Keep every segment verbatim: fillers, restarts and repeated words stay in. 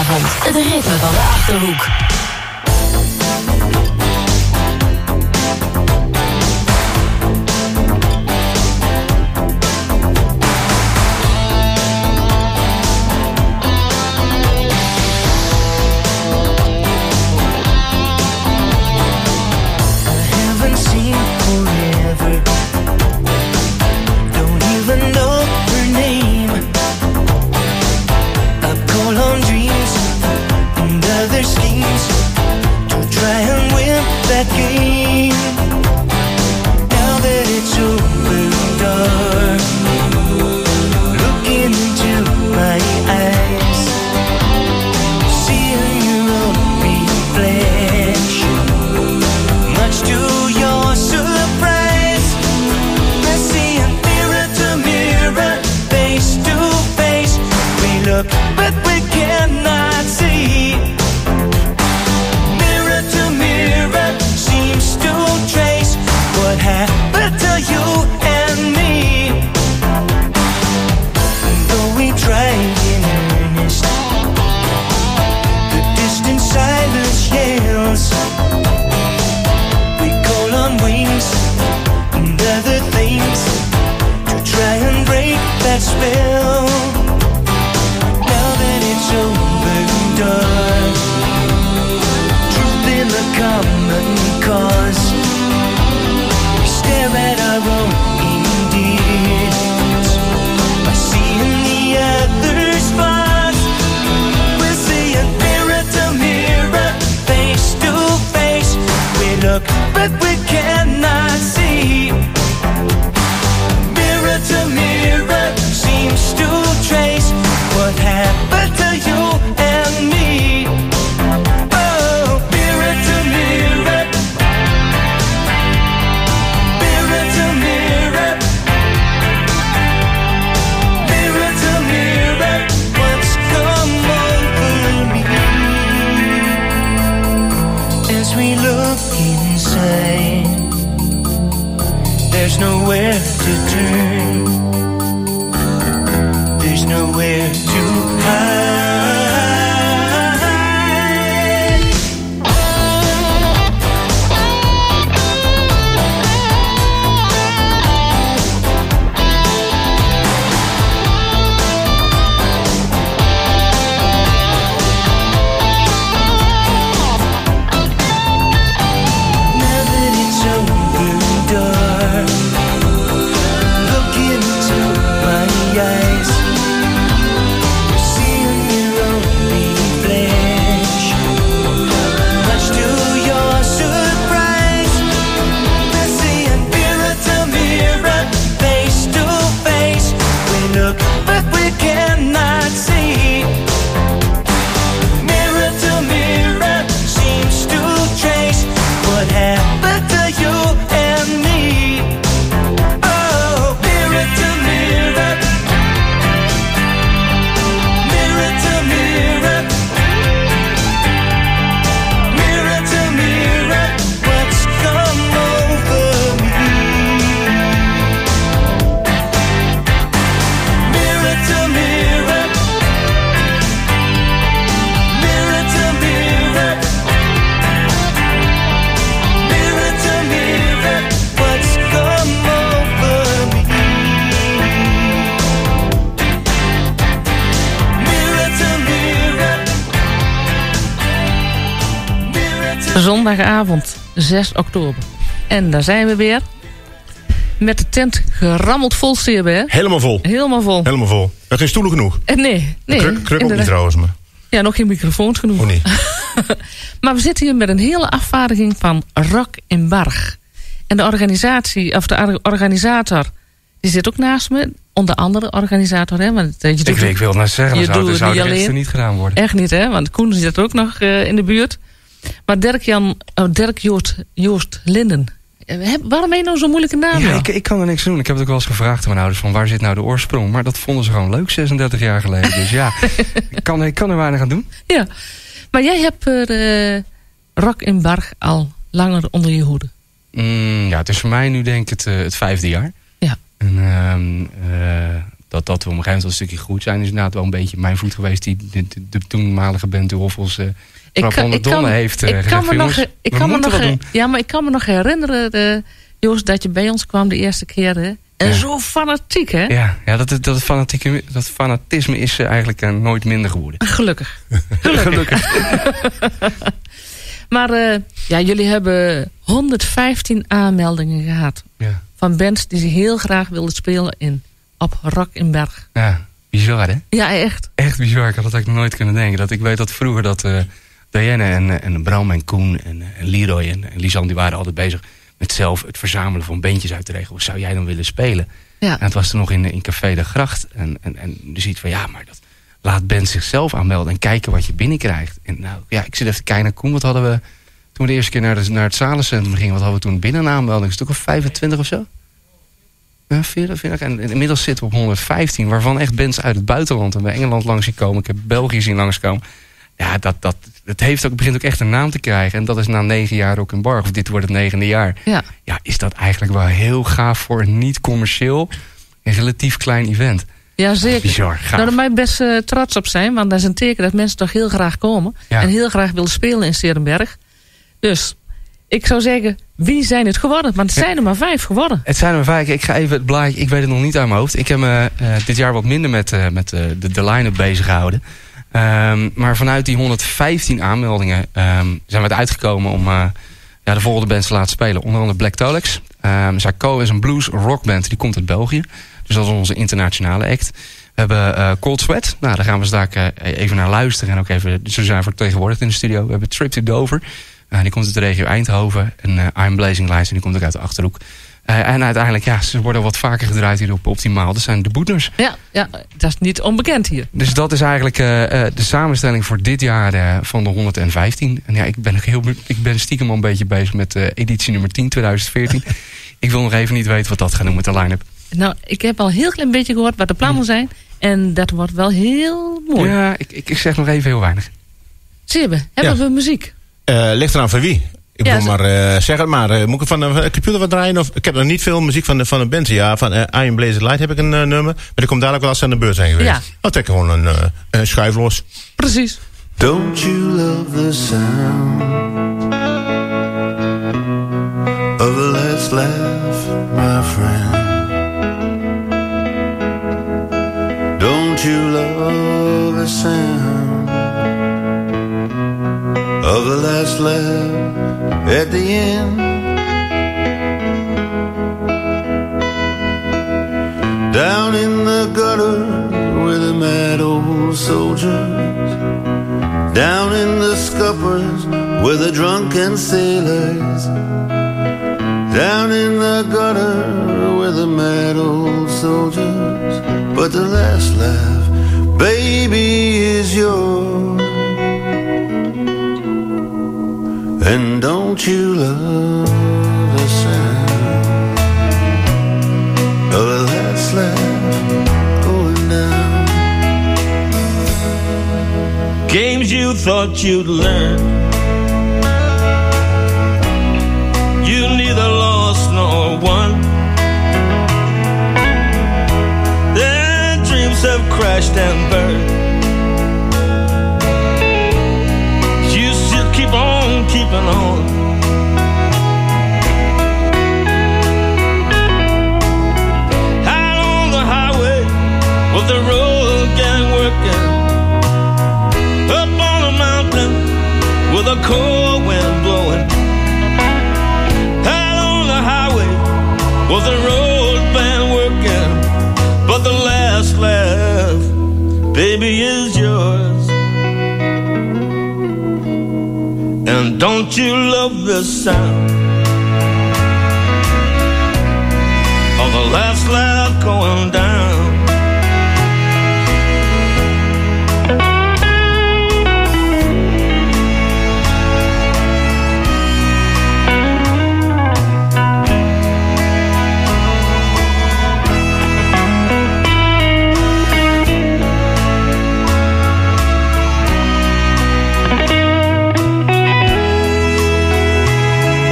Zondagavond, het ritme van de Achterhoek. Zondagavond, zes oktober. En daar zijn we weer. Met de tent gerammeld vol, Steerbe, hè? Helemaal vol. Helemaal vol. Helemaal vol. Er zijn geen stoelen genoeg. En nee, nee. Kruk, kruk ook niet trouwens. Maar. Ja, nog geen microfoons genoeg. Oh nee. Maar we zitten hier met een hele afvaardiging van Rock in Barg. En de organisatie, of de organisator, die zit ook naast me. Onder andere organisator, hè? Want je doet ik, ik wil het maar zeggen, je zou, doet zou niet de rest alleen. niet gedaan worden. Echt niet, hè? Want Koen zit ook nog uh, in de buurt. Maar Dirk-Jan, oh, Dirk Joost, Joost Linden. Heb, waarom heb je nou zo'n moeilijke naam? Ja, ik, ik kan er niks doen. Ik heb het ook wel eens gevraagd aan mijn ouders van waar zit nou de oorsprong. Maar dat vonden ze gewoon leuk zesendertig jaar geleden. Dus ja, ik, kan, ik kan er weinig aan doen. Ja, maar jij hebt er uh, Rock in Barg al langer onder je hoede. Mm, ja, het is voor mij nu denk ik het, uh, het vijfde jaar. Ja. En, uh, uh, dat, dat we op een gegeven moment wel een stukje goed zijn, is inderdaad wel een beetje mijn voet geweest die de, de, de toenmalige band de Hoffels uh, ik kan, ik kan, heeft uh, ik gezegd, kan me nog, ik kan me nog he, ja, maar ik kan me nog herinneren, uh, Joost, dat je bij ons kwam de eerste keer. Hè? En ja. zo fanatiek, hè? Ja, ja dat, dat, dat, fanatieke, dat fanatisme is uh, eigenlijk uh, nooit minder geworden. Gelukkig. Gelukkig. Gelukkig. Maar uh, ja, jullie hebben honderdvijftien aanmeldingen gehad. Ja. Van bands die ze heel graag wilden spelen in, op Rock in Berg. Ja, bizar hè? Ja, echt. Echt bizar. Ik had dat eigenlijk nooit kunnen denken. Dat ik weet dat vroeger dat uh, Diane en, en Bram en Koen en, en Leroy en, en Lisanne, die waren altijd bezig met zelf het verzamelen van bandjes uit te regelen. Zou jij dan willen spelen? Ja. En het was toen nog in, in Café de Gracht. En, en, en je ziet van ja, maar dat laat bands zichzelf aanmelden en kijken wat je binnenkrijgt. En nou ja, ik zit even te kijken naar Koen. Wat hadden we toen we de eerste keer naar, de, naar het Zalencentrum gingen? Wat hadden we toen binnen een aanmelding? Een stuk of vijfentwintig of zo? Ja, veertig, veertig. En inmiddels zitten we op honderdvijftien. Waarvan echt bands uit het buitenland. En bij Engeland langs zien komen. Ik heb België zien langskomen. Ja, dat, dat, het heeft ook, begint ook echt een naam te krijgen. En dat is na negen jaar Rock in Berg. Of dit wordt het negende jaar. Ja. Ja, is dat eigenlijk wel heel gaaf voor een niet commercieel en relatief klein event. Ja, zeker. Bizar, gaaf. Nou, daar mag je best uh, trots op zijn. Want dat is een teken dat mensen toch heel graag komen. Ja. En heel graag willen spelen in 's-Heerenberg. Dus ik zou zeggen, wie zijn het geworden? Want het zijn er maar vijf geworden. Het zijn er maar vijf. Ik ga even het blaadje, ik weet het nog niet uit mijn hoofd. Ik heb me uh, dit jaar wat minder met, uh, met uh, de, de line-up bezig gehouden. Um, maar vanuit die honderdvijftien aanmeldingen um, zijn we het uitgekomen om uh, ja, de volgende bands te laten spelen. Onder andere Black Tolex. Um, Zaco is een blues rockband, die komt uit België. Dus dat is onze internationale act. We hebben uh, Cold Sweat. Nou, daar gaan we straks uh, even naar luisteren. En ook even, ze zijn vertegenwoordigd in de studio. We hebben Trip to Dover. Uh, die komt uit de regio Eindhoven. En uh, I'm Blazing Lights, en die komt ook uit de Achterhoek. Uh, en uiteindelijk, ja, ze worden wat vaker gedraaid hier op Optimaal. Dat zijn de Boetners. Ja, ja, dat is niet onbekend hier. Dus dat is eigenlijk uh, de samenstelling voor dit jaar uh, van de honderdvijftien. En ja, ik ben, heel, ik ben stiekem al een beetje bezig met uh, editie nummer tien, twintig veertien. Ik wil nog even niet weten wat dat gaat doen met de line-up. Nou, ik heb al een heel klein beetje gehoord wat de plannen zijn. En dat wordt wel heel mooi. Ja, ik, ik, ik zeg nog even heel weinig. Sibbe, hebben ja. we muziek? Uh, ligt eraan van wie? Ik ja, wil maar uh, zeg het maar. Uh, moet ik van de computer wat draaien? Of, ik heb nog niet veel muziek van de, van de band. Ja, van uh, I Am Blazing Light heb ik een uh, nummer. Maar die komt dadelijk wel als ze aan de beurt zijn geweest. Ja. Dan trek ik gewoon een, uh, een schuif los. Precies. Don't you love the sound of a last laugh, my friend? Don't you love the sound of the last laugh at the end? Down in the gutter with the mad old soldiers, down in the scuppers with the drunken sailors, down in the gutter with the mad old soldiers. But the last laugh, baby, is yours. And don't you love the sound of the last laugh going down? Games you thought you'd learn, you neither lost nor won. Their dreams have crashed and burned. You still keep on keeping on. Out on the highway with the road gang working, up on a mountain with a cold wind blowing. Out on the highway with the road band working, but the last laugh, baby, is yours. And don't you love the sound of the last laugh going down?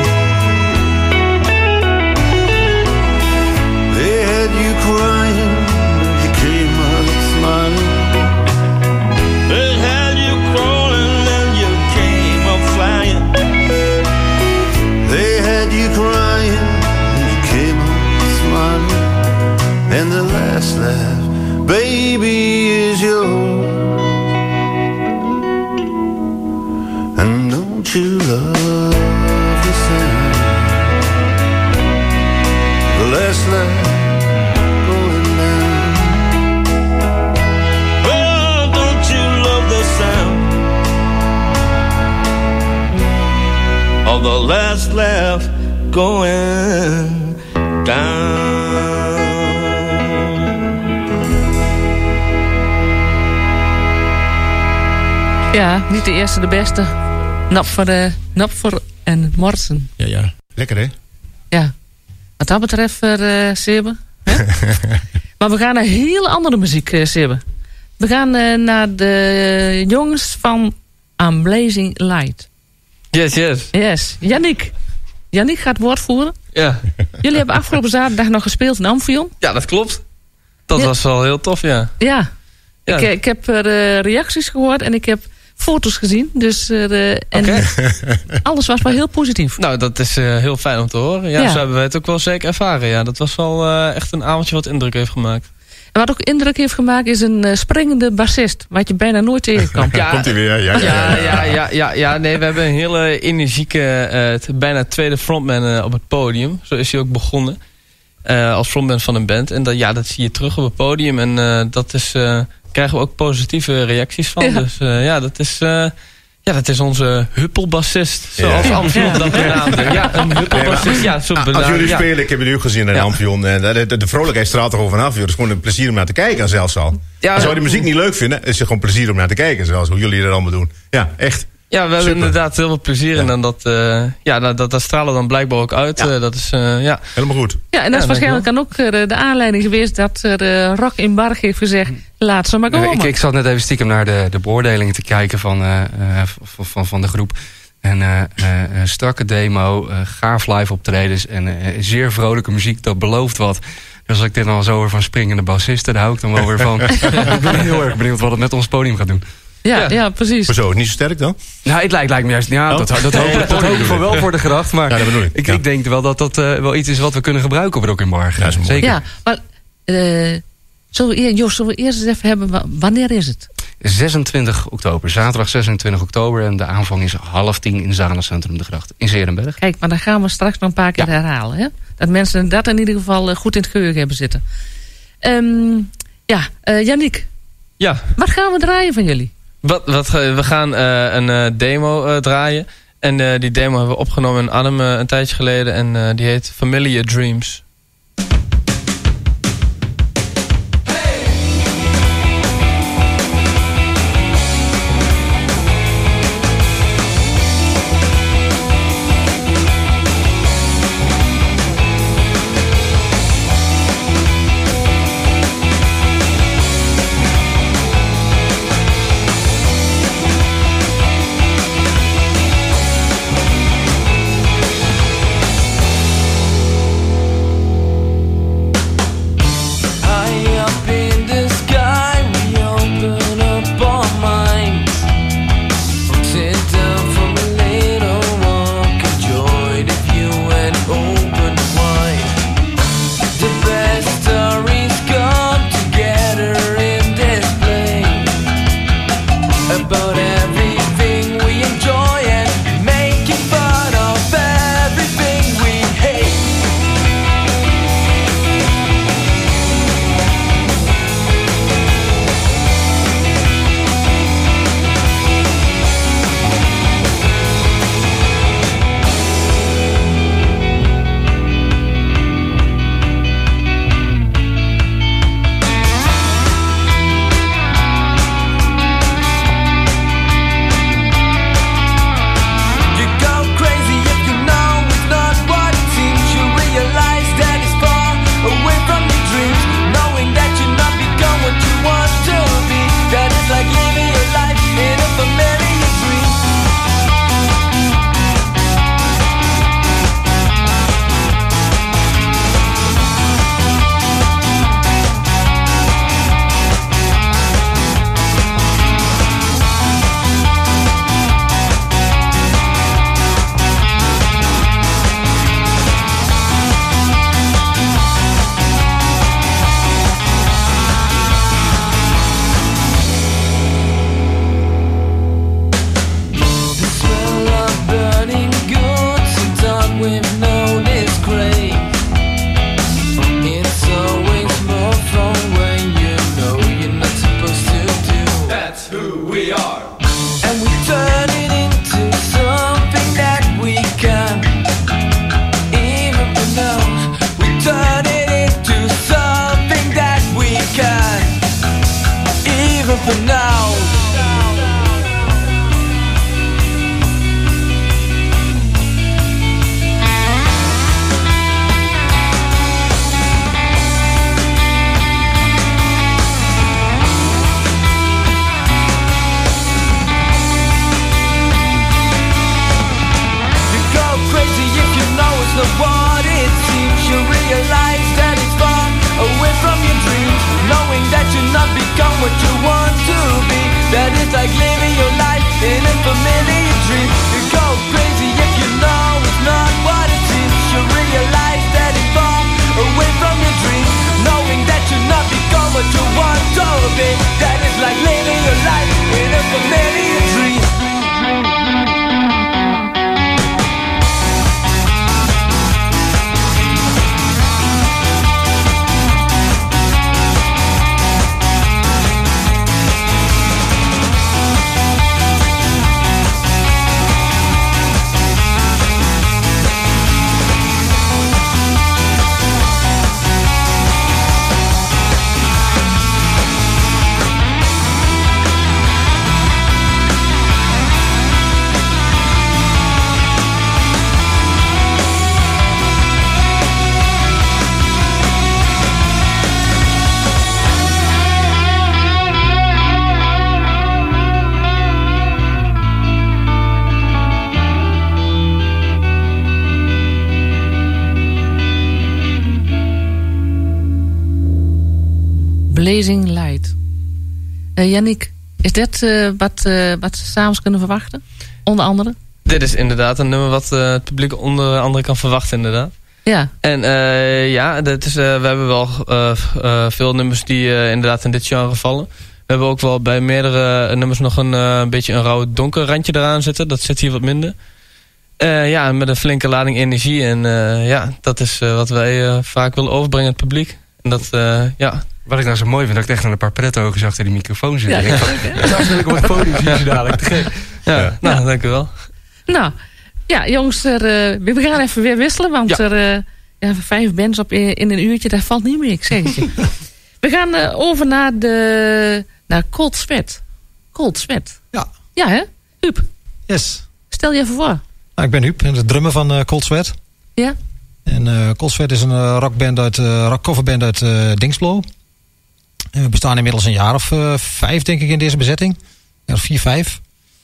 Crying left going down. Oh, don't you love the sound of the last laugh going down? Ja, niet de eerste, de beste. Napfer, uh, Napfer en Morsen. Ja, ja. Lekker, hè? Ja. Wat dat betreft, uh, Sibbe. Maar we gaan naar hele andere muziek, uh, Sibbe. We gaan uh, naar de jongens van I'm Blazing Light. Yes, yes. Yes. Yannick. Yannick gaat woord voeren. Ja. Jullie hebben afgelopen zaterdag nog gespeeld in Amphion. Ja, dat klopt. Dat ja. was wel heel tof, ja. Ja. ja. Ik, ik heb er uh, reacties gehoord en ik heb foto's gezien. Dus uh, en okay. alles was wel heel positief. Nou, dat is uh, heel fijn om te horen. Ja, ja. Zo hebben wij het ook wel zeker ervaren. Ja, dat was wel uh, echt een avondje wat indruk heeft gemaakt. En wat ook indruk heeft gemaakt is een uh, springende bassist. Wat je bijna nooit tegenkomt. Ja, komt hij weer. Ja, ja, ja, ja, ja, ja, ja. Nee, we hebben een hele energieke, uh, bijna tweede frontman uh, op het podium. Zo is hij ook begonnen. Uh, als frontman van een band. En dat, ja, dat zie je terug op het podium. En uh, dat is... Uh, krijgen we ook positieve reacties van. Ja. Dus uh, ja, dat is, uh, ja, dat is onze huppelbassist. Zoals ja. Amphion ja. dat benaamde. Ja, een huppelbassist. Ja, zo Als jullie ja. spelen, ik heb jullie ook gezien in ja. Amphion. En de, de, de vrolijkheid straalt er gewoon vanaf. Het is gewoon een plezier om naar te kijken zelfs al. Ja, Zou je de muziek niet leuk vinden, is het gewoon plezier om naar te kijken. Zoals hoe jullie dat allemaal doen. Ja, echt. Ja, we hebben Super. inderdaad heel veel plezier in. Ja. En dat, uh, ja, dat, dat, dat stralen dan blijkbaar ook uit. Ja. Uh, dat is, uh, ja. Helemaal goed. Ja, en dat is ja, waarschijnlijk dan ook uh, de aanleiding geweest dat uh, Rock in Barg heeft gezegd, laat ze maar komen. Ik, ik zat net even stiekem naar de, de beoordelingen te kijken van, uh, uh, van, van, van de groep. En uh, uh, strakke demo, uh, gaaf live optredens en uh, zeer vrolijke muziek, dat belooft wat. Dus als ik dit dan zo hoor van springende bassisten, daar hou ik dan wel weer van. Ik ben heel erg benieuwd wat het met ons podium gaat doen. Ja, ja, ja, precies. Maar zo, niet zo sterk dan? Nou, het lijkt, lijkt me juist... Ja, oh. dat, dat, dat hoop ik nee, voor wel voor de gracht. Maar ja, dat bedoel ik. Ik, ja. ik denk wel dat dat uh, wel iets is wat we kunnen gebruiken op Rock in Barg. Ja, zeker. Ja, maar uh, zullen, we, Jos, zullen we eerst eens even hebben... Wanneer is het? zesentwintig oktober. Zaterdag zesentwintig oktober. En de aanvang is half tien in Zanencentrum de Gracht. In Zeerenberg. Kijk, maar dan gaan we straks nog een paar keer ja. herhalen. Hè? Dat mensen dat in ieder geval uh, goed in het geheugen hebben zitten. Um, ja, uh, Yannick. Ja. Wat gaan we draaien van jullie? Wat, wat, we gaan uh, een uh, demo uh, draaien. En uh, die demo hebben we opgenomen in Arnhem uh, een tijdje geleden. En uh, die heet Familiar Dreams. Blazing Light. Uh, Yannick, is dit uh, wat, uh, wat ze s'avonds kunnen verwachten? Onder andere? Dit is inderdaad een nummer wat uh, het publiek onder andere kan verwachten, inderdaad. Ja. En uh, ja, dat is, uh, we hebben wel uh, uh, veel nummers die uh, inderdaad in dit genre vallen. We hebben ook wel bij meerdere nummers nog een uh, beetje een rauw donker randje eraan zitten. Dat zit hier wat minder. Uh, ja, met een flinke lading energie. En uh, ja, dat is uh, wat wij uh, vaak willen overbrengen aan het publiek. En dat, uh, ja... Wat ik nou zo mooi vind, dat ik echt aan een paar prettogen achter die microfoon zit. Ja, ja. Dat wil ik op het podium zien dadelijk. Te gek. Ja, ja, nou, dank u wel. Nou, ja, jongens, er, uh, we gaan even weer wisselen. Want ja. er uh, ja, vijf bands op in, in een uurtje, dat valt niet meer, ik zeg het je. We gaan uh, over naar de naar Cold Sweat. Cold Sweat. Ja. Ja, hè? Huub. Yes. Stel je even voor. Nou, ik ben Huub, de drummer van uh, Cold Sweat. Ja. En uh, Cold Sweat is een uh, rockband uit, uh, rockcoverband uit uh, Dingsblo. En we bestaan inmiddels een jaar of uh, vijf, denk ik, in deze bezetting. Ja, vier, vijf.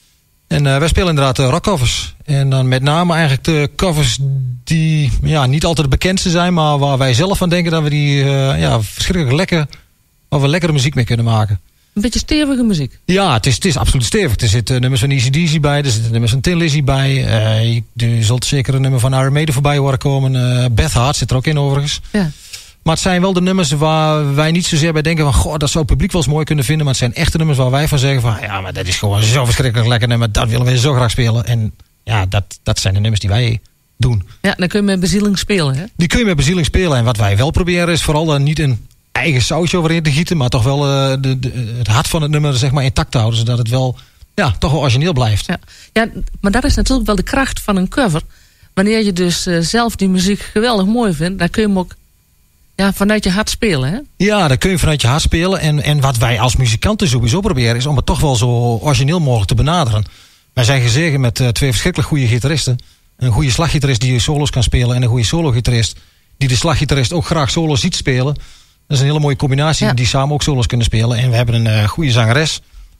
En uh, wij spelen inderdaad uh, rockcovers. En dan met name eigenlijk de covers die ja, niet altijd de bekendste zijn, maar waar wij zelf van denken dat we die uh, ja, verschrikkelijk lekker, waar we lekkere muziek mee kunnen maken. Een beetje stevige muziek. Ja, het is, het is absoluut stevig. Er zitten nummers van A C D C bij, er zitten nummers van Tin Lizzy bij. Uh, je, je zult zeker een nummer van Iron Maiden voorbij horen komen. Uh, Beth Hart zit er ook in overigens. Ja. Maar het zijn wel de nummers waar wij niet zozeer bij denken van... goh, dat zou het publiek wel eens mooi kunnen vinden. Maar het zijn echte nummers waar wij van zeggen van... ja, maar dat is gewoon zo verschrikkelijk lekker nummer. Dat willen we zo graag spelen. En ja, dat, dat zijn de nummers die wij doen. Ja, dan kun je met bezieling spelen, hè? Die kun je met bezieling spelen. En wat wij wel proberen is vooral dan niet een eigen sausje overheen te gieten... maar toch wel uh, de, de, het hart van het nummer zeg maar intact te houden. Zodat het wel, ja, toch wel origineel blijft. Ja, ja, maar dat is natuurlijk wel de kracht van een cover. Wanneer je dus uh, zelf die muziek geweldig mooi vindt... dan kun je hem ook... ja, vanuit je hart spelen, hè? Ja, dan kun je vanuit je hart spelen. En, en wat wij als muzikanten sowieso proberen... is om het toch wel zo origineel mogelijk te benaderen. Wij zijn gezegend met uh, twee verschrikkelijk goede gitaristen. Een goede slaggitarist die solos kan spelen... en een goede solo-gitarist die de slaggitarist ook graag solo ziet spelen. Dat is een hele mooie combinatie... Ja. die samen ook solos kunnen spelen. En we hebben een uh, goede zangeres...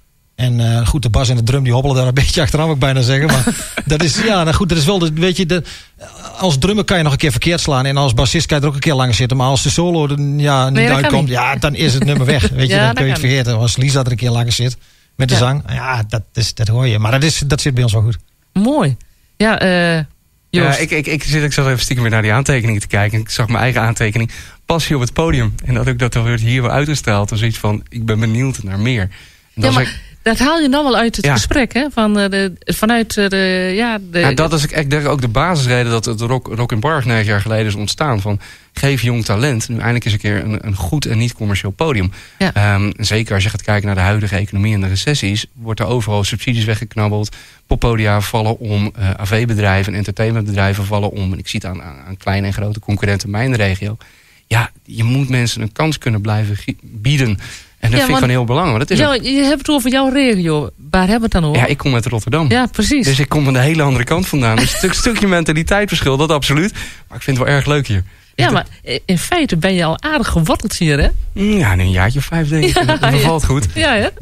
En uh, goed, de bas en de drum die hobbelen daar een beetje achteraan, moet ik bijna zeggen. Maar dat is, ja, nou goed, dat is wel, de, weet je, de, als drummer kan je nog een keer verkeerd slaan. En als bassist kan je er ook een keer langer zitten. Maar als de solo er ja, niet nee, uitkomt, ja, dan is het nummer weg. Weet je, ja, dan kun je het vergeten. Als Lisa er een keer langer zit met de ja. zang, ja, dat, is, dat hoor je. Maar dat, is, dat zit bij ons wel goed. Mooi. Ja, eh... Uh... Ja, ik, ik, ik, zit, ik zat even stiekem weer naar die aantekeningen te kijken. Ik zag mijn eigen aantekening. Passie op het podium. En dat ook dat er hier weer uitgestraald. Dus iets van, ik ben benieuwd naar meer. En ja, maar ik, dat haal je dan wel uit het ja. gesprek, hè? Van, uh, de, vanuit de, ja... De, ja, dat is ik denk ook de basisreden dat het Rock, Rock in Bar negen jaar geleden is ontstaan. Van, geef jong talent nu eindelijk eens een keer een, een goed en niet commercieel podium. Ja. Um, zeker als je gaat kijken naar de huidige economie en de recessies... wordt er overal subsidies weggeknabbeld. Poppodia vallen om, uh, A V-bedrijven en entertainmentbedrijven vallen om. En ik zie het aan, aan, aan kleine en grote concurrenten in mijn regio. Ja, je moet mensen een kans kunnen blijven bieden... En dat ja, vind ik van heel belangrijk. Dat is jou, je hebt het over jouw regio. Waar hebben we het dan over? Ja, ik kom uit Rotterdam. Ja, precies. Dus ik kom van de hele andere kant vandaan. Dus een stukje mentaliteitsverschil, dat absoluut. Maar ik vind het wel erg leuk hier. Ja, maar in feite ben je al aardig geworteld hier, hè? Ja, een jaartje of vijf, denk ik. Ja, dat bevalt ja. goed. Ja, hè?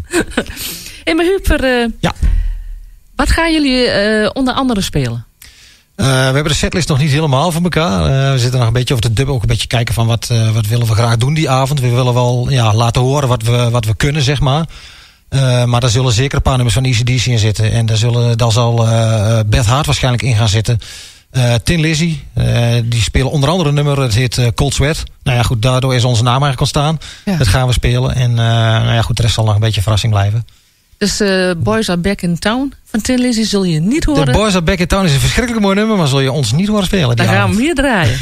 Hé, maar Huub, uh, ja. wat gaan jullie uh, onder andere spelen? Uh, we hebben de setlist nog niet helemaal voor elkaar. Uh, we zitten nog een beetje over de dub, ook een beetje kijken van wat, uh, wat willen we graag doen die avond. We willen wel ja, laten horen wat we, wat we kunnen, zeg maar. Uh, maar daar zullen zeker een paar nummers van A C D C in zitten. En daar, zullen, daar zal uh, Beth Hart waarschijnlijk in gaan zitten. Uh, Tin Lizzy, uh, die spelen onder andere een nummer, het heet uh, Cold Sweat. Nou ja, goed, daardoor is onze naam eigenlijk ontstaan. Ja. Dat gaan we spelen. En uh, nou ja, goed, de rest zal nog een beetje verrassing blijven. Dus uh, Boys Are Back in Town van Tin Lizzy zul je niet horen. De Boys Are Back in Town is een verschrikkelijk mooi nummer, maar zul je ons niet horen spelen. Dan gaan we hem hier draaien.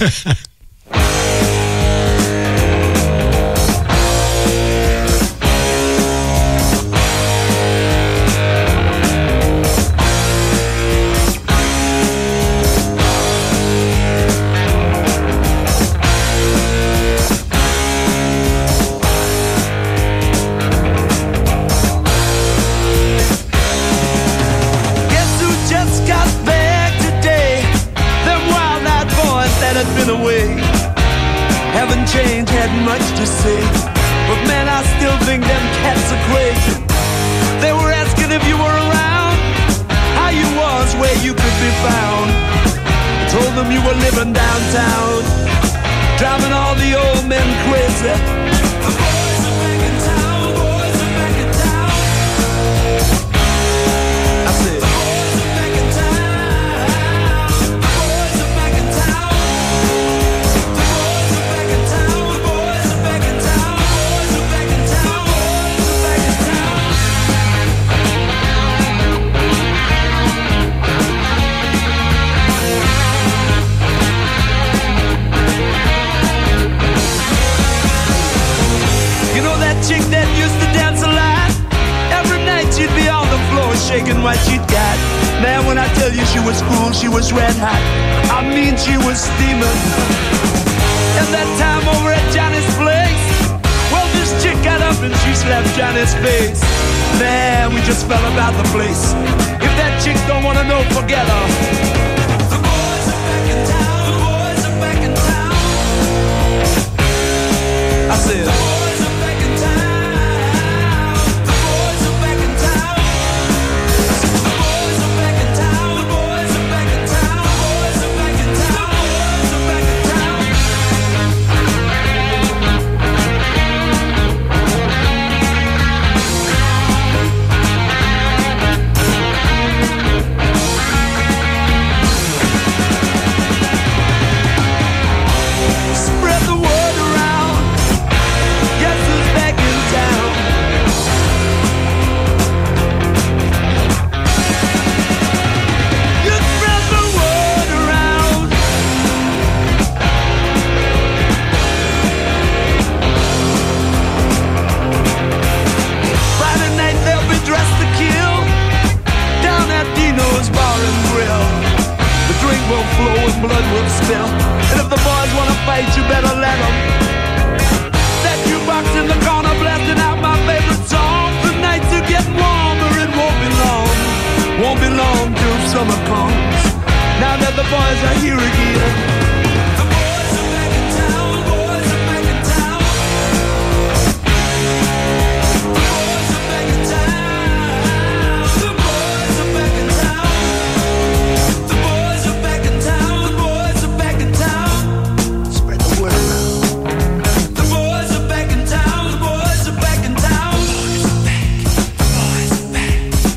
Driving all the old men crazy. The boys are back in shaking what she'd got. Man, when I tell you she was cool, she was red hot. I mean, she was steaming. And that time over at Johnny's place, well, this chick got up and she slapped Johnny's face. Man, we just fell about the place. If that chick don't wanna know, forget her. The boys are back in town. The boys are back in town. I said, the boys are back in town. The boys are back in town. I said, the boys are back in town. The boys are back in town. The boys are back in town. The boys are back in town. Spread the word around. Guess who's back in town? You spread the word around. Friday night they'll be dressed to kill down at Dino's Bar and Grill. The drink will flow and blood will spill. And if the boys wanna fight, you better let them. That jukebox in the corner blasting out my favorite song. The nights are getting warmer, it won't be long. Won't be long till summer comes. Now that the boys are here again. The boys are back in town. The boys are back in town. The boys are back in town. The boys are back in town. The boys are back in town. The boys are back in town. Spread the word around. The boys are back in town. The boys are back in town. Boys are back. Boys are back.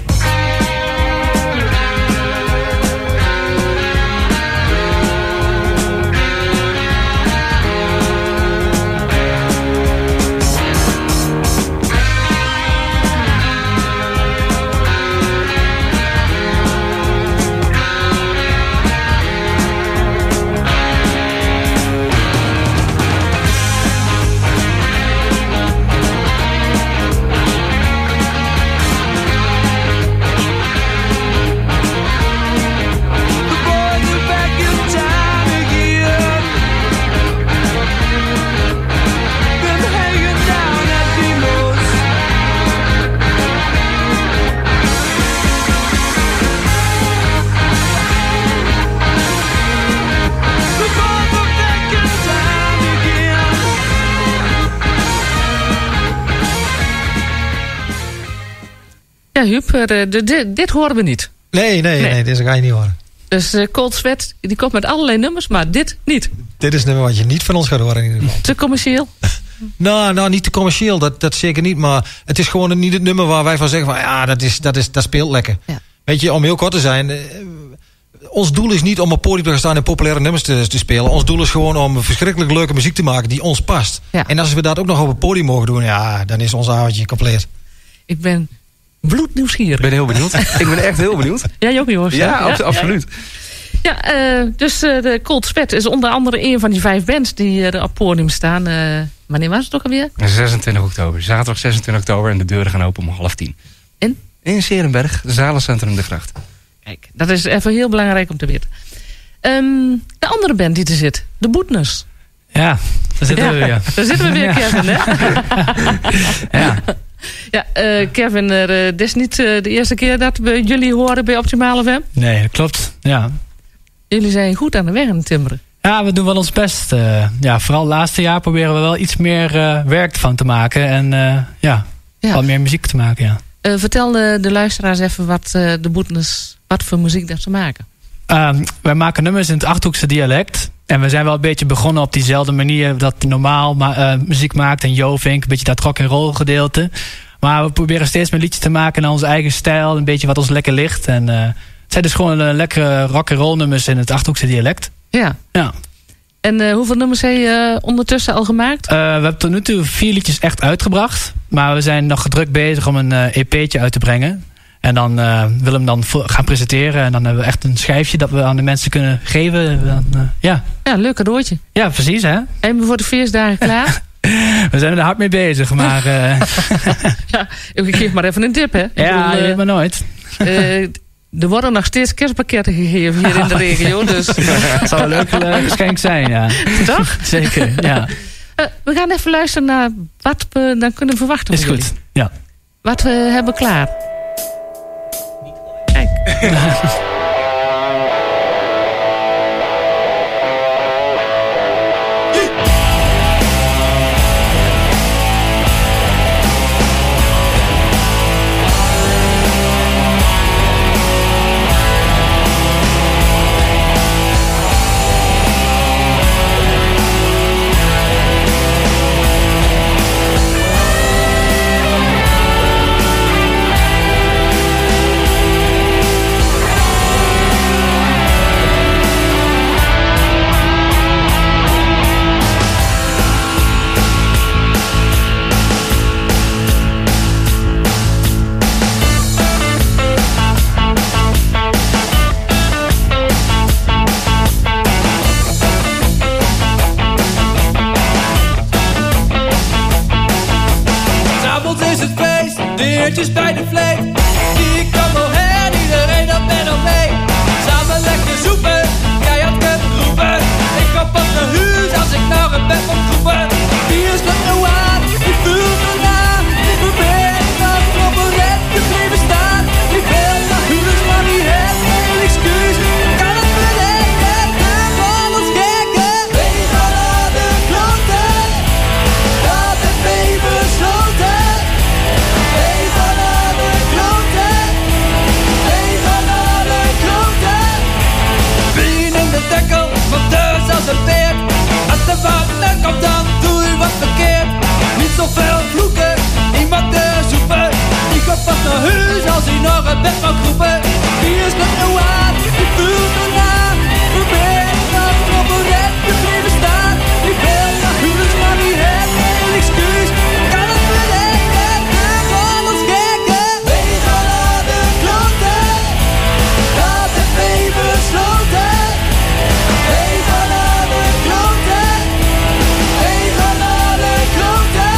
The boys are back in town again. Been hanging down at Dino's. The boys are back in town again. Ja, Huub, eh, de- de- dit horen we niet. Nee, nee, Nee. nee, deze ga je niet horen. Dus eh, Cold Sweat, die komt met allerlei nummers, maar dit niet. Dit is een nummer wat je niet van ons gaat horen in ieder geval. Te commercieel. Nou, nou, niet te commercieel, dat, dat zeker niet. Maar het is gewoon niet het nummer waar wij van zeggen van ja, dat, is, dat, is, dat speelt lekker. Ja. Weet je, om heel kort te zijn. eh, ons doel is niet om op podium te gaan staan en populaire nummers te, te spelen. Ons doel is gewoon om verschrikkelijk leuke muziek te maken die ons past. Ja. En als we dat ook nog op het podium mogen doen, ja, dan is ons avondje compleet. Ik ben bloednieuwsgierig. Ik ben heel benieuwd. Ik ben echt heel benieuwd. Jij ook, jongens? Ja, abs- absoluut. Ja, eh, dus eh, de Cold Sweat is onder andere een van die vijf bands die eh, er op het podium staan. Eh, wanneer was het ook alweer? zesentwintig oktober. Zaterdag zesentwintig oktober en de deuren gaan open om half tien. In? In Serenberg, de Zalencentrum De Gracht. Kijk, dat is even heel belangrijk om te weten. Ehm, de andere band die er zit, de Boetners. Ja, daar zitten we weer. Daar zitten we weer, Ja. Kevin, hè? Ja. Ja, eh, Kevin, er, eh, dit is niet eh, de eerste keer dat we jullie horen bij Optimale F M. Nee, dat klopt. Ja. Jullie zijn goed aan de weg aan het timmeren. Ja, we doen wel ons best. Uh, ja, vooral het laatste jaar proberen we wel iets meer uh, werk van te maken. En uh, ja, Ja. wat meer muziek te maken, ja. Uh, vertel de, de luisteraars even wat uh, de Boetners, wat voor muziek dat ze maken. Uh, wij maken nummers in het Achterhoekse dialect. En we zijn wel een beetje begonnen op diezelfde manier dat je normaal ma- uh, muziek maakt. En Jovink, een beetje dat rock and roll gedeelte. Maar we proberen steeds meer liedjes te maken naar onze eigen stijl. Een beetje wat ons lekker ligt. En uh, het zijn dus gewoon uh, lekkere rock and roll nummers in het Achterhoekse dialect. Ja. Ja. En uh, hoeveel nummers heb je uh, ondertussen al gemaakt? Uh, we hebben tot nu toe vier liedjes echt uitgebracht. Maar we zijn nog druk bezig om een uh, E P'tje uit te brengen. En dan uh, willen we hem dan gaan presenteren. En dan hebben we echt een schijfje dat we aan de mensen kunnen geven. Dan, uh, ja. Ja, leuk cadeautje. Ja, precies hè. En voor de feestdagen klaar? We zijn er hard mee bezig, maar... Uh... ja, ik geef maar even een tip hè. Ik ja, bedoel, uh... je weet maar nooit. uh, er worden nog steeds kerstpakketten gegeven hier in de regio. Dus. Het zou een leuk uh, geschenk zijn, ja. Toch? Zeker, ja. Uh, we gaan even luisteren naar wat we dan kunnen verwachten. Is goed, jullie. ja. Wat we hebben klaar. Kijk. Bij de vleet, die kan wel heen, iedereen dat met op mee. Samen lekker zoepen, jij had kunt roepen. Ik kom op de huis als ik naar het bed moet roepen. Wie is dat nou aan, die voelt me aan. Ik probeer dat op een red gebleven staan. Ik wil naar huis, maar die heeft geen excuus. Kan het bedenken, van ons gekken. Wij gaan naar de kloten, dat heeft mee besloten. Want dus als een beer, als de water komt dan doe je wat verkeerd. Niet zoveel vloeken, niemand te zoeken. Ik ga pas naar huis als hij nog een bed mag roepen. Wie is dat nou aan, die voelt me aan. Probeer dat op een red gebleven staan. Ik wil naar huis, maar die heeft geen excuus. Kan het bedenken, van ons gekken. Wij gaan naar de kloten, dat heeft mee besloten. Wij gaan naar de kloten, wij gaan naar de kloten.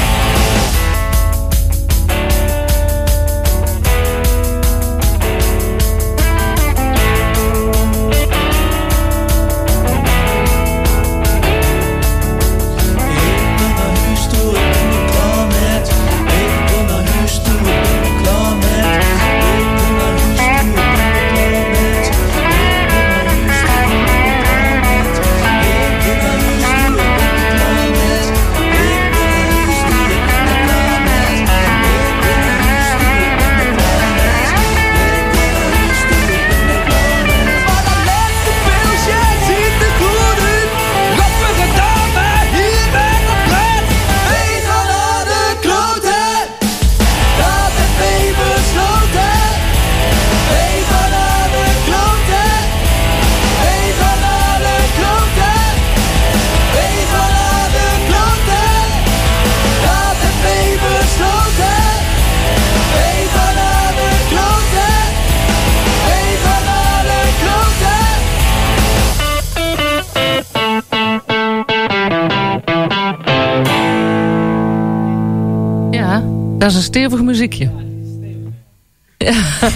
Dat is een stevig muziekje. Ja.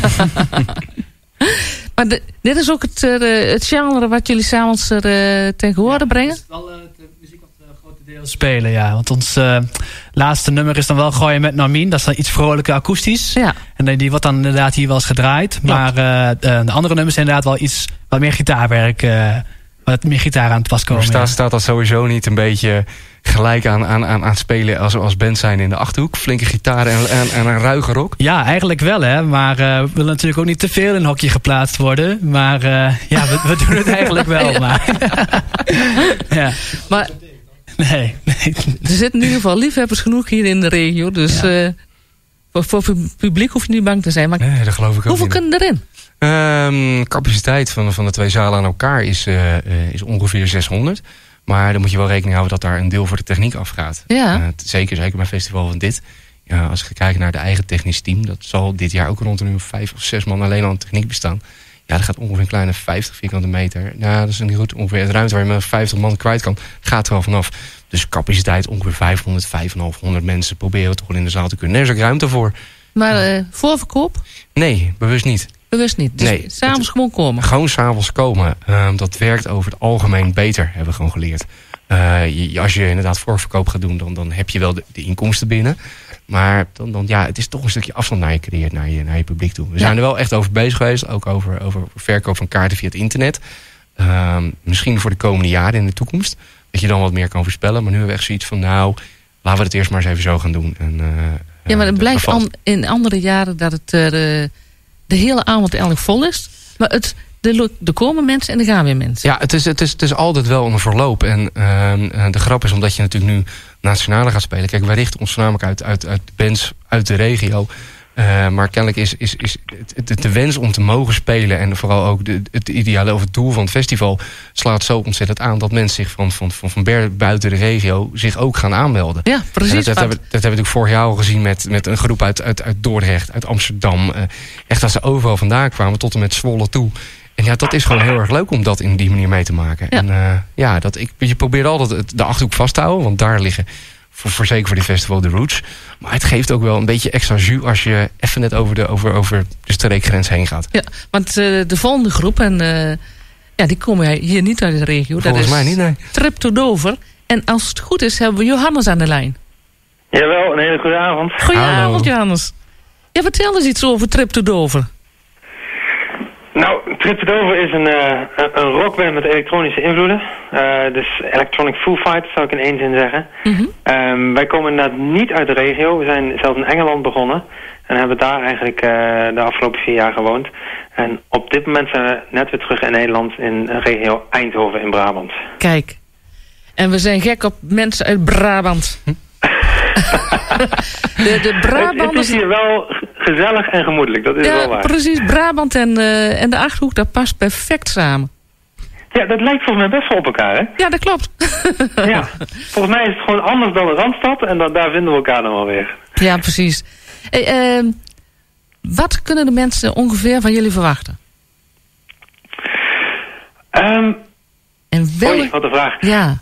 Maar de, dit is ook het, uh, het genre wat jullie s'avonds uh, ten gehore brengen? Ja, dat is wel uh, de muziek wat uh, grotendeels spelen, ja. Want ons uh, laatste nummer is dan wel Gooien met Normien. Dat is dan iets vrolijker akoestisch. Ja. En die wordt dan inderdaad hier wel eens gedraaid. Klopt. Maar uh, de andere nummers zijn inderdaad wel iets wat meer gitaarwerk... Uh, wat meer gitaar aan het pas komen. Maar staat, ja. staat dat sowieso niet een beetje gelijk aan, aan, aan, aan spelen als, als band zijn in de Achterhoek? Flinke gitaar en, en, en een ruige rock? Ja, eigenlijk wel, hè. Maar uh, we willen natuurlijk ook niet te veel in een hokje geplaatst worden. Maar uh, ja, we, we doen het eigenlijk wel. Ja. Maar, ja. maar nee, nee. Er zitten in ieder geval liefhebbers genoeg hier in de regio. Dus ja. uh, voor, voor het publiek hoef je niet bang te zijn. Maar nee, dat geloof ik ook hoeveel niet. kunnen erin? Um, capaciteit van, van de twee zalen aan elkaar is, uh, uh, is ongeveer zeshonderd. Maar dan moet je wel rekening houden dat daar een deel voor de techniek afgaat. Ja. Uh, zeker, zeker bij een festival van dit. Ja, als je kijkt naar de eigen technisch team, dat zal dit jaar ook rond een vijf of zes man alleen al aan techniek bestaan. Ja, dat gaat ongeveer een kleine vijftig vierkante meter. Nou, dat is niet goed. Ongeveer het ruimte waar je met vijftig man kwijt kan, gaat er al vanaf. Dus capaciteit ongeveer vijfhonderd, vijfhonderd mensen proberen we toch wel in de zaal te kunnen. Er is ook ruimte voor. Maar uh, voorverkoop? Nee, bewust niet. Bewust niet. Dus nee, s'avonds gewoon komen? Gewoon s'avonds komen. Um, dat werkt over het algemeen beter, hebben we gewoon geleerd. Uh, je, als je inderdaad voorverkoop gaat doen, dan, dan heb je wel de, de inkomsten binnen. Maar dan, dan, ja, het is toch een stukje afstand naar je creëert, naar je, naar je publiek toe. We zijn ja. er wel echt over bezig geweest. Ook over, over verkoop van kaarten via het internet. Um, misschien voor de komende jaren in de toekomst. Dat je dan wat meer kan voorspellen. Maar nu hebben we echt zoiets van, nou, laten we het eerst maar eens even zo gaan doen. En, uh, ja, maar het blijkt an, in andere jaren dat het uh, de, de hele avond eigenlijk vol is. Maar het... Er de komen mensen en er gaan weer mensen. Ja, het is, het is, het is altijd wel een verloop. En uh, de grap is omdat je natuurlijk nu nationale gaat spelen. Kijk, wij richten ons voornamelijk uit, uit, uit bands uit de regio. Uh, maar kennelijk is, is, is het, het, de wens om te mogen spelen... en vooral ook de, het ideale of het doel van het festival... slaat zo ontzettend aan dat mensen zich van, van, van, van buiten de regio... zich ook gaan aanmelden. Ja, precies. Dat, dat, hebben, dat hebben we natuurlijk vorig jaar al gezien... met, met een groep uit, uit, uit Dordrecht, uit Amsterdam. Uh, echt dat ze overal vandaan kwamen, tot en met Zwolle toe... En ja, dat is gewoon heel erg leuk om dat in die manier mee te maken. Ja. En uh, ja, dat, ik, je probeert altijd de Achterhoek vast te houden. Want daar liggen, voor, voor zeker voor dit festival, de roots. Maar het geeft ook wel een beetje extra jus... als je even net over de, over, over de streekgrens heen gaat. Ja, want uh, de volgende groep... en uh, ja, die komen hier niet uit de regio. Volgens dat mij is niet, nee. Trip to Dover. En als het goed is, hebben we Johannes aan de lijn. Jawel, een hele goede avond. Goedenavond, Johannes. Ja, vertel eens iets over Trip to Dover. Nou, Trip to Dover is een, uh, een rockband met elektronische invloeden. Uh, dus Electronic Foo Fighters zou ik in één zin zeggen. Mm-hmm. Um, wij komen inderdaad niet uit de regio. We zijn zelfs in Engeland begonnen. En hebben daar eigenlijk uh, de afgelopen vier jaar gewoond. En op dit moment zijn we net weer terug in Nederland in regio Eindhoven in Brabant. Kijk. En we zijn gek op mensen uit Brabant. Hm? de, de Brabanders... het, het is hier wel gezellig en gemoedelijk, dat is ja, wel waar. Precies, Brabant en, uh, en de Achterhoek, dat past perfect samen. Ja, dat lijkt volgens mij best wel op elkaar, hè? Ja, dat klopt. ja, volgens mij is het gewoon anders dan de Randstad en dan, daar vinden we elkaar dan wel weer. Ja, precies. Hey, uh, wat kunnen de mensen ongeveer van jullie verwachten? Um, en wel... Oei, wat een vraag. Ja.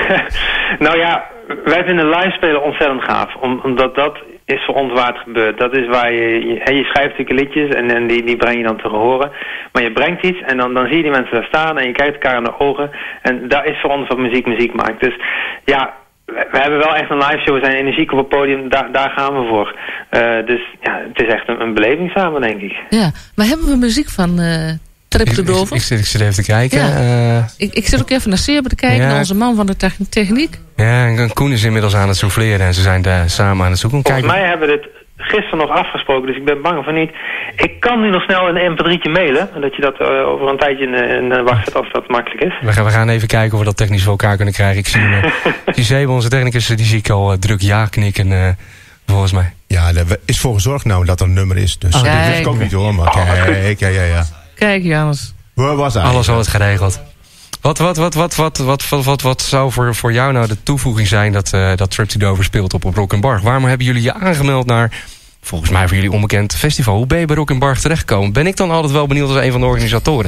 Nou ja, wij vinden live spelen ontzettend gaaf. Om, omdat dat is voor ons waar het gebeurt. Dat is waar je... Je, je schrijft natuurlijk liedjes en, en die, die breng je dan te horen. Maar je brengt iets en dan, dan zie je die mensen daar staan en je kijkt elkaar in de ogen. En dat is voor ons wat muziek muziek maakt. Dus ja, we, we hebben wel echt een live show. We zijn energiek op het podium. Daar, daar gaan we voor. Uh, dus ja, het is echt een, een beleving samen, denk ik. Ja, maar hebben we muziek van... Uh... Trip to Dover. Ik, ik, ik zit even te kijken. Ja. Uh, ik, ik zit ook even naar Seerbe te kijken, ja. Naar onze man van de techniek. Ja, en Koen is inmiddels aan het souffleren en ze zijn daar samen aan het zoeken. Volgens mij hebben we dit gisteren nog afgesproken, dus ik ben bang van niet. Ik kan nu nog snel een M P drietje mailen, dat je dat uh, over een tijdje in, in, in wacht zet als dat makkelijk is. We gaan, we gaan even kijken of we dat technisch voor elkaar kunnen krijgen. Ik zie, uh, die Zeebe, onze technicus, die zie ik al uh, druk ja knikken, uh, volgens mij. Ja, er is voor gezorgd nou dat er een nummer is, dus oh, dat wist ik ook niet hoor, maar oh, kijk, ja, ja, ja. Kijk, Janus. Was alles al het geregeld. Wat, wat, wat, wat, wat, wat, wat, wat, wat zou voor, voor jou nou de toevoeging zijn dat, uh, dat Trip to Dover speelt op, op Rock and Barg? Waarom hebben jullie je aangemeld naar, volgens mij voor jullie onbekend festival? Hoe ben je bij Rock and Barg terechtgekomen? Ben ik dan altijd wel benieuwd als een van de organisatoren?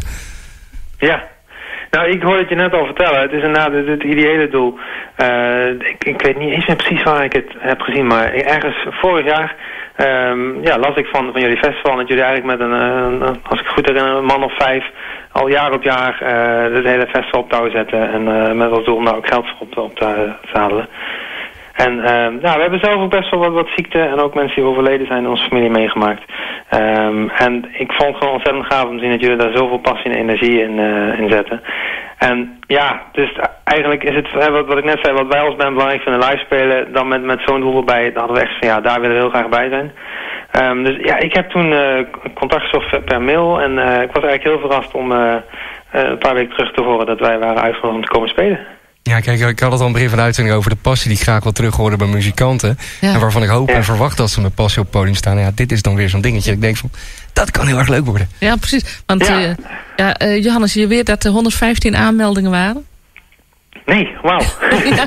Ja, nou ik hoorde het je net al vertellen. Het is inderdaad het, het ideale doel. Uh, ik, ik weet niet eens meer precies waar ik het heb gezien, maar ergens vorig jaar... Um, ja, las ik van, van jullie festival dat jullie eigenlijk met een, een, als ik goed herinner, een man of vijf al jaar op jaar uh, het hele festival op touw zetten en uh, met als doel om nou ook geld op, op te zadelen. En uh, nou, we hebben zelf ook best wel wat, wat ziekte en ook mensen die overleden zijn in onze familie meegemaakt. Um, en ik vond het gewoon ontzettend gaaf om te zien dat jullie daar zoveel passie en energie in, uh, in zetten. En ja, dus eigenlijk is het, wat, wat ik net zei, wat wij als band belangrijk vinden, live spelen, dan met, met zo'n doel erbij, dan hadden we echt van ja, daar willen we heel graag bij zijn. Um, dus ja, ik heb toen uh, contact gezocht per mail en uh, ik was eigenlijk heel verrast om uh, uh, een paar weken terug te horen dat wij waren uitgenodigd om te komen spelen. Ja, kijk, ik had het al een begin van de uitzending over de passie die ik graag wil terug horen bij muzikanten. Ja. En waarvan ik hoop ja. en verwacht dat ze met passie op het podium staan. Ja, dit is dan weer zo'n dingetje. Ik denk van, dat kan heel erg leuk worden. Ja, precies. Want ja. Uh, ja, uh, Johannes, je weet dat er honderdvijftien aanmeldingen waren? Nee, wauw. ja.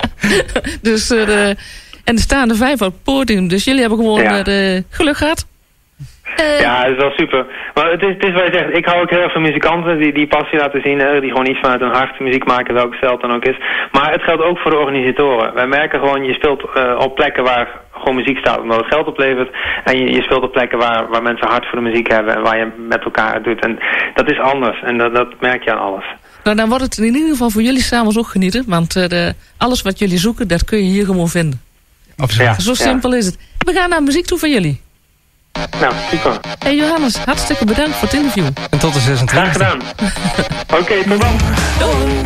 Dus, uh, de, en er staan er vijf op het podium. Dus jullie hebben gewoon ja. uh, geluk gehad. Uh, ja, dat is wel super. Maar het is, het is wat je zegt, ik hou ook heel erg van muzikanten die die passie laten zien, hè, die gewoon iets vanuit hun hart muziek maken, welke stijl het dan ook is. Maar het geldt ook voor de organisatoren. Wij merken gewoon, je speelt uh, op plekken waar gewoon muziek staat omdat het geld oplevert. En je, je speelt op plekken waar, waar mensen hard voor de muziek hebben en waar je met elkaar het doet. En dat is anders en dat, dat merk je aan alles. Nou, dan wordt het in ieder geval voor jullie s'avonds ook genieten. Want uh, de, alles wat jullie zoeken, dat kun je hier gewoon vinden. Absoluut. Ja, Zo simpel ja. is het. We gaan naar muziek toe van jullie. Nou, super. Hey Johannes, hartstikke bedankt voor het interview. En tot de zesentwintigste. Graag gedaan. Oké, okay, tot dan. Doei.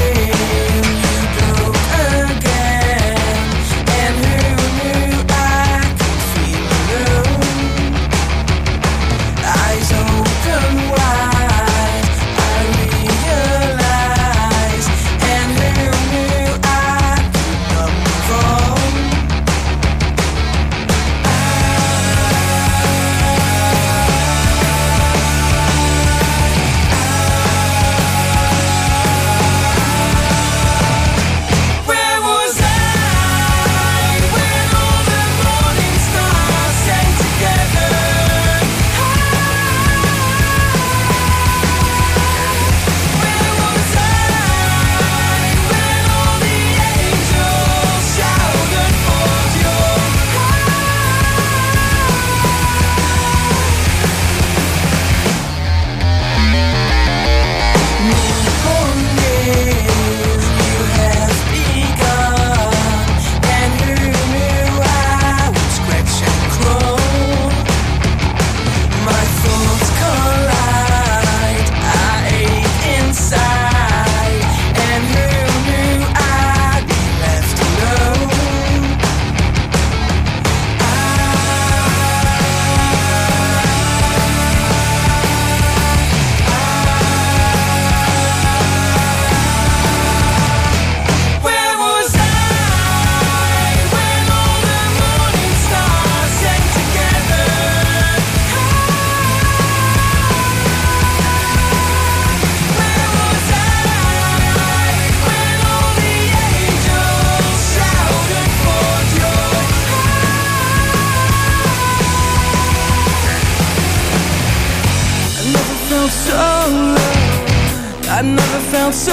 I never felt so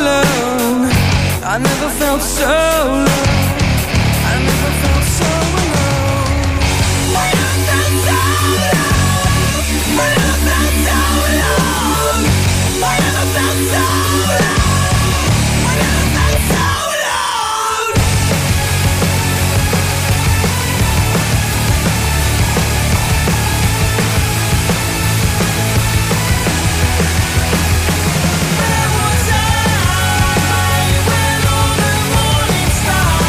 alone. I never felt so alone. I never felt so alone. I never felt so alone. I never felt so alone. I never felt so alone. I never felt so alone. Where was I when all the morning stars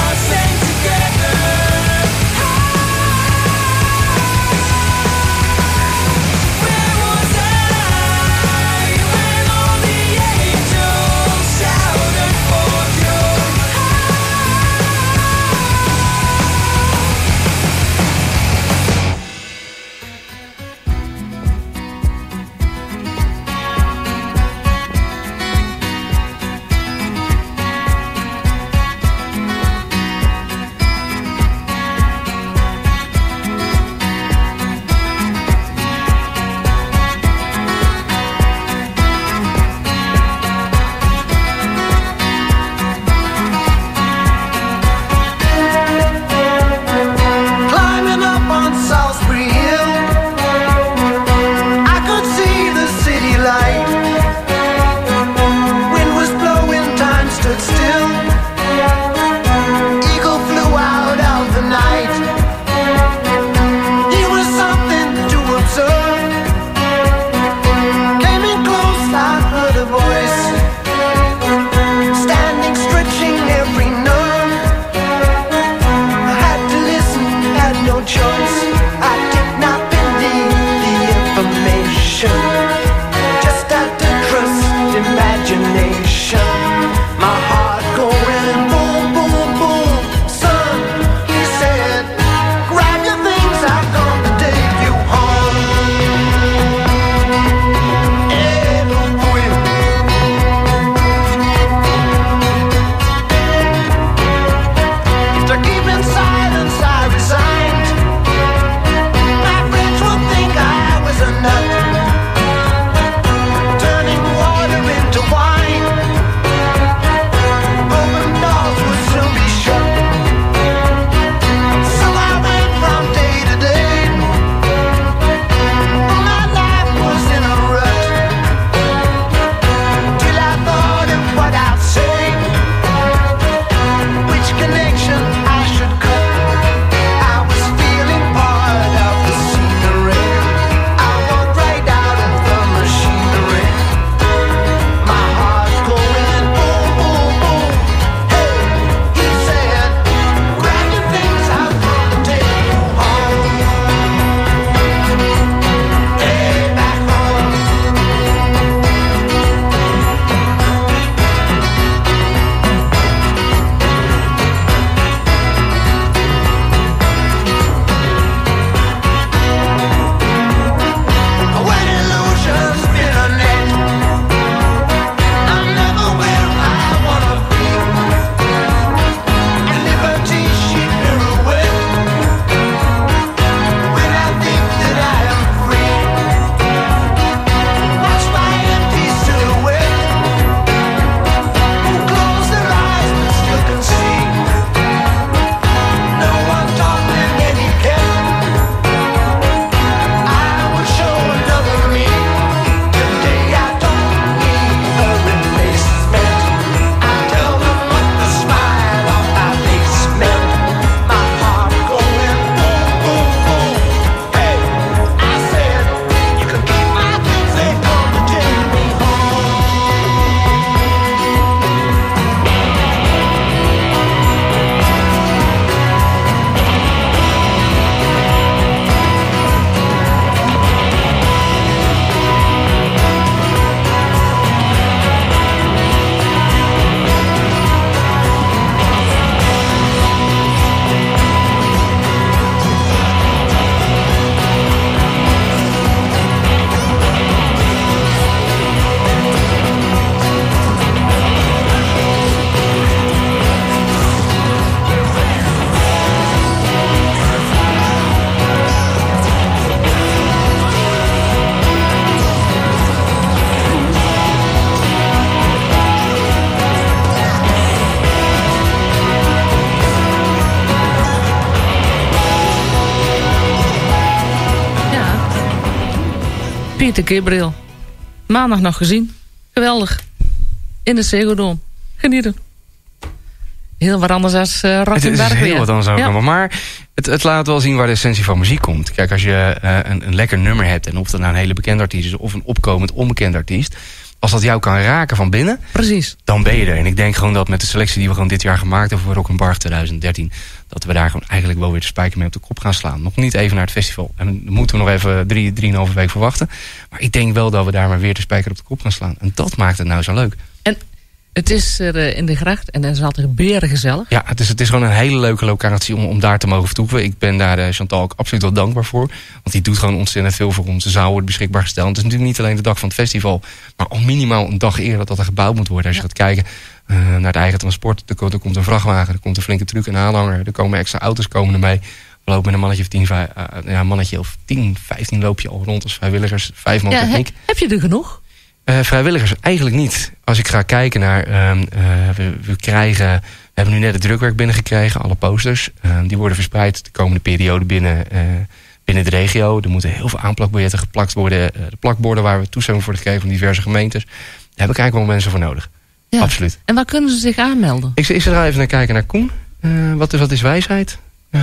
Pieter Gabriel. Maandag nog gezien. Geweldig. In de Ziggo Dome. Genieten. Heel wat anders als uh, Rock Het in is Berg heel weer. wat anders ook Ja. allemaal. Maar het, het laat wel zien waar de essentie van muziek komt. Kijk, als je uh, een, een lekker nummer hebt... en of dat nou een hele bekende artiest is... of een opkomend onbekend artiest... als dat jou kan raken van binnen... Precies. dan ben je er. En ik denk gewoon dat met de selectie die we gewoon dit jaar gemaakt hebben... voor Rock in Barg twintig dertien... dat we daar gewoon eigenlijk wel weer de spijker mee op de kop gaan slaan. Nog niet even naar het festival. En dan moeten we nog even drie, drieënhalve week verwachten. Maar ik denk wel dat we daar maar weer de spijker op de kop gaan slaan. En dat maakt het nou zo leuk. En het is er uh, in de gracht en dat is altijd beren gezellig. Ja, het is, het is gewoon een hele leuke locatie om, om daar te mogen vertoeven. Ik ben daar uh, Chantal ook absoluut wel dankbaar voor. Want die doet gewoon ontzettend veel voor ons. De zaal wordt beschikbaar gesteld. Het is natuurlijk niet alleen de dag van het festival. Maar al minimaal een dag eerder dat er gebouwd moet worden. Als je Ja. gaat kijken uh, naar het eigen transport. Er, er komt een vrachtwagen, er komt een flinke truck en aanhanger. Er komen extra auto's komen ermee. We lopen met een mannetje of tien, vijf, uh, ja, een mannetje of tien, vijftien loop je al rond als vrijwilligers. Vijf man Ja, techniek. he- heb je er genoeg? Uh, vrijwilligers eigenlijk niet. Als ik ga kijken naar... Uh, uh, we, we krijgen... We hebben nu net het drukwerk binnengekregen. Alle posters. Uh, die worden verspreid de komende periode binnen, uh, binnen de regio. Er moeten heel veel aanplakbiljetten geplakt worden. Uh, de plakborden waar we toestemming voor gekregen van diverse gemeentes. Daar heb ik eigenlijk wel mensen voor nodig. Ja. Absoluut. En waar kunnen ze zich aanmelden? Ik, ik zal even naar kijken naar Koen. Uh, wat, is, wat is wijsheid? Uh,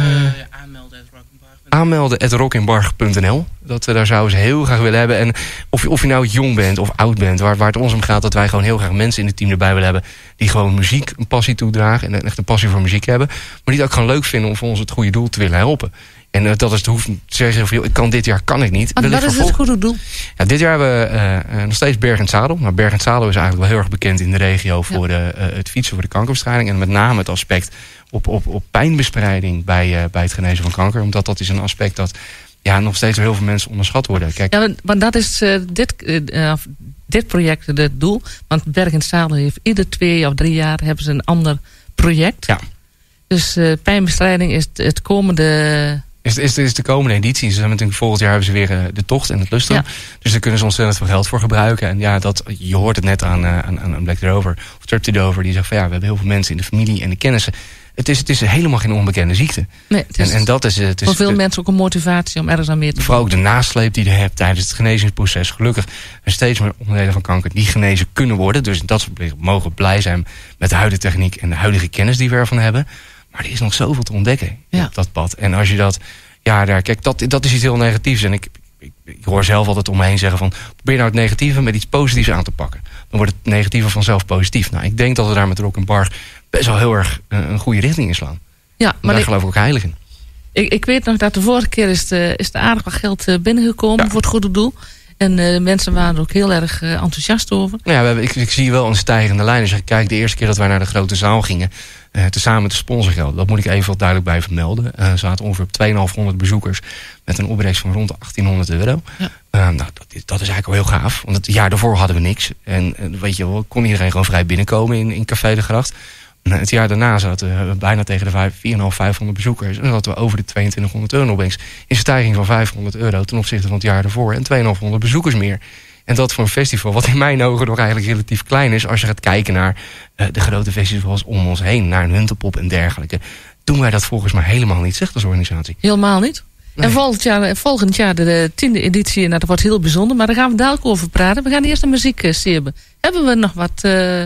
aanmelden at rockinbarg punt n l. Dat, uh, daar zouden ze heel graag willen hebben. En of, je- of je nou jong bent of oud bent. Waar, waar het ons om gaat dat wij gewoon heel graag mensen in het team erbij willen hebben. Die gewoon muziek een passie toedragen. En echt een passie voor muziek hebben. Maar die het ook gewoon leuk vinden om voor ons het goede doel te willen helpen. En uh, dat is het hoeft te zeggen van, joh, ik kan dit jaar kan ik niet. Wat, Wil ik wat is het vervolg- goede doel? Ja, dit jaar hebben we uh, uh, nog steeds Berg en Zadel. Maar Berg en Zadel is eigenlijk wel heel erg bekend in de regio voor de, uh, het fietsen voor de kankerbestrijding. En met name het aspect op, op, op pijnbespreiding bij, uh, bij het genezen van kanker. Omdat dat is een aspect dat ja, nog steeds door heel veel mensen onderschat worden. Kijk, Ja, want- want dat is uh, dit, uh, dit project het doel. Want Berg en Zadel heeft ieder twee of drie jaar hebben ze een ander project. Ja. Dus uh, pijnbestrijding is het, het komende... Is, is, is de komende editie. Ze hebben natuurlijk volgend jaar hebben ze weer uh, de tocht en het lustrum. Ja. Dus daar kunnen ze ontzettend veel geld voor gebruiken. En ja, dat, je hoort het net aan, uh, aan, aan Black Rover of Trip Dover. Die zegt van ja, we hebben heel veel mensen in de familie en de kennissen. Het is, het is helemaal geen onbekende ziekte. Nee, het is en, en dat is, het is voor veel de- mensen ook een motivatie om ergens aan meer te Vooral ook de nasleep die je hebt tijdens het genezingsproces. Gelukkig er steeds meer onderdelen van kanker die genezen kunnen worden. Dus in dat soort opzichten mogen we blij zijn met de huidige techniek en de huidige kennis die we ervan hebben. Maar er is nog zoveel te ontdekken Ja. op dat pad. En als je dat, ja, daar, kijk, dat, dat is iets heel negatiefs. En ik, ik, ik hoor zelf altijd om me heen zeggen van, probeer nou het negatieve met iets positiefs aan te pakken. Dan wordt het negatieve vanzelf positief. Nou, ik denk dat we daar met Rock in Barg best wel heel erg uh, een goede richting in slaan. Ja, Maar maar daar ik, geloof ik ook heilig in. ik, ik weet nog dat de vorige keer is er is er aardig wat geld uh, binnengekomen Ja. voor het goede doel. En uh, mensen waren er ook heel erg uh, enthousiast over. Nou ja, we hebben, ik, ik zie wel een stijgende lijn. Als je kijkt, de eerste keer dat wij naar de grote zaal gingen, uh, tezamen met de sponsorgeld, dat moet ik even wat duidelijk bij vermelden. Uh, er zaten ongeveer op tweeduizend bezoekers met een opbrengst van rond de achttienhonderd euro. Ja. Uh, nou, dat, is- dat is eigenlijk wel heel gaaf. Want het jaar daarvoor hadden we niks. En uh, weet je wel, kon iedereen gewoon vrij binnenkomen in, in Café de Gracht. En het jaar daarna zaten we bijna tegen de vijf- vierduizend vijfhonderd bezoekers. En dan zaten we over de tweeëntwintighonderd euro opbrengst. In een stijging van vijfhonderd euro ten opzichte van het jaar daarvoor. En tweeduizend bezoekers meer. En dat voor een festival wat in mijn ogen nog eigenlijk relatief klein is. Als je gaat kijken naar uh, de grote festivals om ons heen. Naar een Huntepop en dergelijke. Doen wij dat volgens mij helemaal niet, zegt als organisatie. Helemaal niet. Nee. En volgend jaar, volgend jaar de, de tiende editie, nou, dat wordt heel bijzonder. Maar daar gaan we dadelijk over praten. We gaan eerst de muziek uh, seerben. Hebben we nog wat... Uh,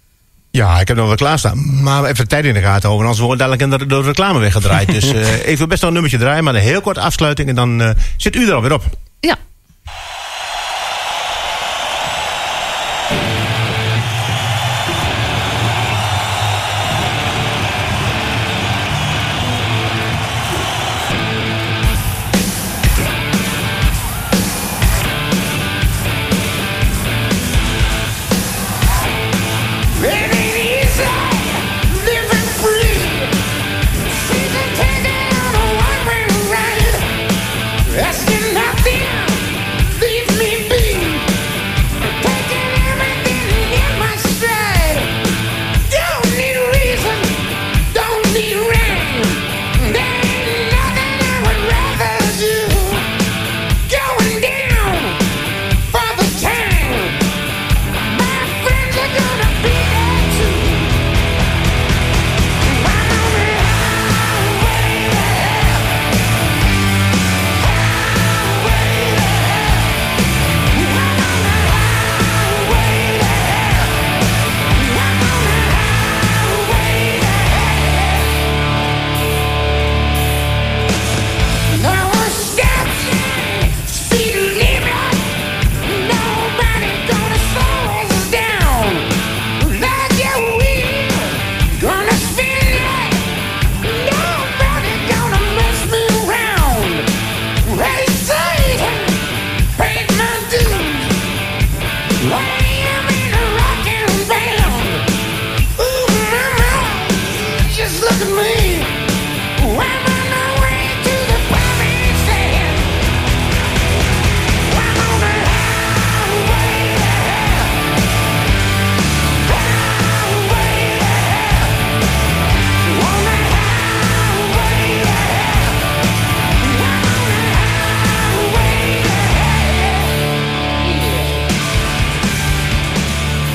Ja, ik heb nog wel klaarstaan. Maar even de tijd in de gaten houden. Anders wordt dadelijk door de, door de reclame weggedraaid. Dus uh, ik wil best wel een nummertje draaien. Maar een heel kort afsluiting. En dan uh, zit u er alweer op. ja. It ain't easy living free. Season ticket on a one-way ride. Asking nothing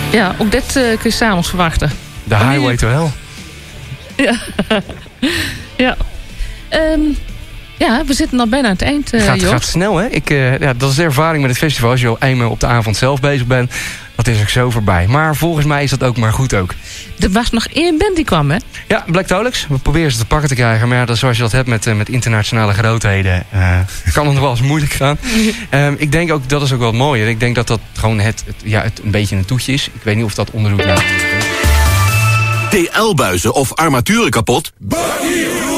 Ja, ook dit uh, kun je s'avonds verwachten. The Highway to Hell. Ja. ja. Um, ja, we zitten al bijna aan het eind, uh, Het gaat, gaat snel, hè? Ik, uh, ja, dat is de ervaring met het festival. Als je al eenmaal op de avond zelf bezig bent, dat is ook zo voorbij. Maar volgens mij is dat ook maar goed ook. Er was nog één band die kwam, hè? Ja, Black Tolix. We proberen ze te pakken te krijgen. Maar ja, dat, zoals je dat hebt met, uh, met internationale grootheden, uh, kan het nog wel eens moeilijk gaan. um, ik denk ook, dat is ook wel het mooie. Ik denk dat dat gewoon het, het, ja, het een beetje een toetje is. Ik weet niet of dat onderzoek naar... T L-buizen of armaturen kapot?